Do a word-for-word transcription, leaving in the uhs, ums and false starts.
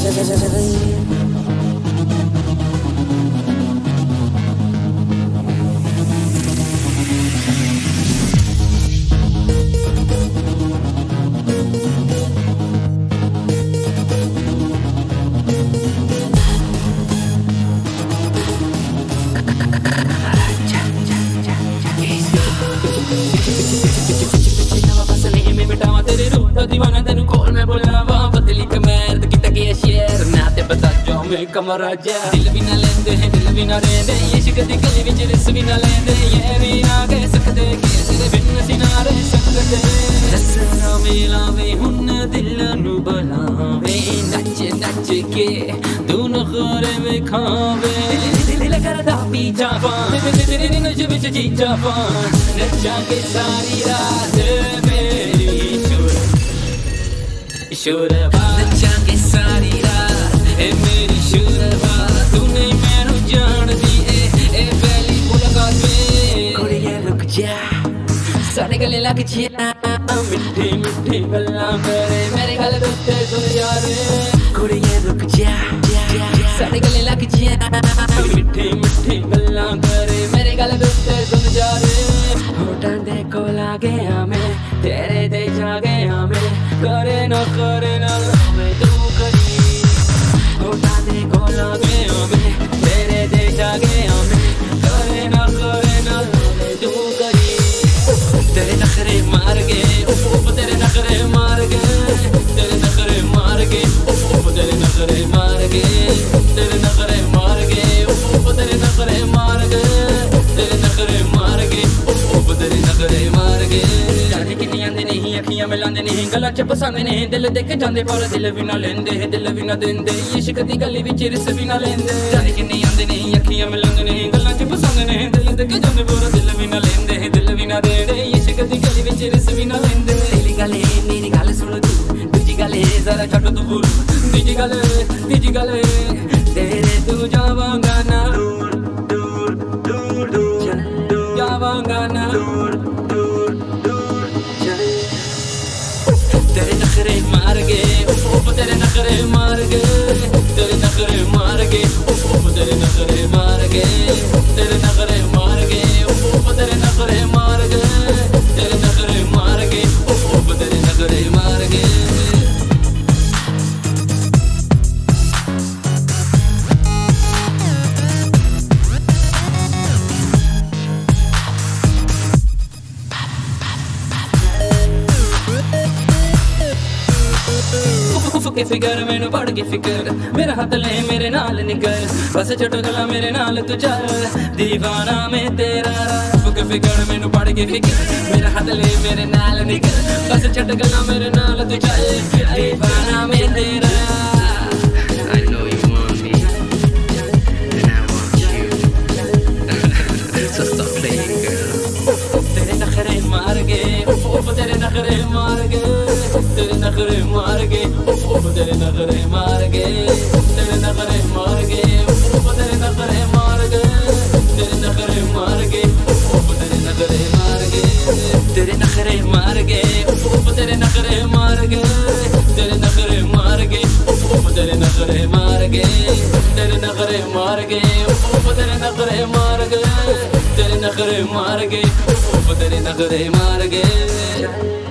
दीवाना तेनू खोल मैं बुलावा पतली कमर की तके शेर ना ते बता जो मैं कमर राजा दिल भी ना लेंदे हैं दिल भी ना रेंदे ये इश्क दी गली विच रिस भी ना लेंदे ये भी ना कह सकदे कि तेरे बिन सिनारे सकदे रसना मिलावे हुन दिल नु बनावे नच नच के तू नखरे में खावे दिल दिल करदा पी जावा तेरे नच विच जी जावा नचा के सारी रात शोरबा नचा के सारी रात ए मेरी शोरबा तू नहीं मैनू जानदी ए ए पहली मुलाकात में कुड़िए रुक जा सारे गले लग जा मिठी मिठी गल्लां करे मेरे गल दे उत्ते सुन यार कुड़िए रुक जा सारे गले लग जा मिठी मिठी गल्लां करे मेरे गल दे उत्ते सुन यार होठां दे कोल आ गया मैं तेरे दे जा गया मैं करे ना करे ना मैं तू करी होठा दे कोल आ गया मैं तेरे दे जा गया मैं करे ना करे ना मैं तू करी तेरे नखरे मार गए उफ उफ तेरे नखरे मार गए तेरे नखरे मार गए उफ उफ तेरे नखरे मार गए तेरे नखरे मार गए उफ उफ तेरे नखरे मार गए तेरे नखरे मार गए उफ उफ तेरे नखरे मार गए अखियां मिलांदे नहीं गल्लां च पसंद नहीं दिल देख जांदे पर दिल भी ना लेंदे दिल भी ना देंदे इश्क दी गली विच रिस भी ना लेंदे जाने कि नहीं आंदे नहीं अखियां मिलांदे नहीं गल्लां च पसंद नहीं दिल देख जांदे पर दिल भी ना लेंदे दिल भी ना देंदे इश्क दी गली विच रिस भी ना लेंदे पहली गल है मेरी गल सुन तू दूजी गल है जरा छड्ड तू भूल तीजी गल तीजी गल तेरे तू जावांगा ना दूर दूर दूर दूर जावांगा ना दूर तेरे नखरे मार गए उफ उफ तेरे नखरे मार गए तेरे नखरे मार गए उफ उफ तेरे नखरे मार गए तेरे नखरे मार गए उफ उफ तेरे नखरे मार गए तेरे नखरे मार गए उफ उफ तेरे नखरे मार गए के फिकर मैनू पड़ के फिकर मेरा हाथ ले मेरे नाल निकल बस छोटो गला मेरे नाल तू चल दीवाना में तेरा के फिकर मैनू पड़ के फिकर मेरा हाथ ले मेरे नाल निकल बस छोटो गला मेरे नाल तू चल दीवाना में तेरा I know you want me and I want you so stop playing girl तेरे नखरे मार गए उफ उफ तेरे नखरे मार गए तेरे नखरे मार गए उफ उफ तेरे नखरे मार गए तेरे नखरे मार गए उफ उफ तेरे नखरे मार गए तेरे नखरे मार गए उफ उफ तेरे नखरे मार गए तेरे नखरे मार गए उफ उफ तेरे नखरे मार गए तेरे नखरे मार गए उफ उफ तेरे नखरे मार गए तेरे नखरे मार गए उफ उफ तेरे नखरे मार गए तेरे नखरे मार गए उफ उफ तेरे नखरे मार गए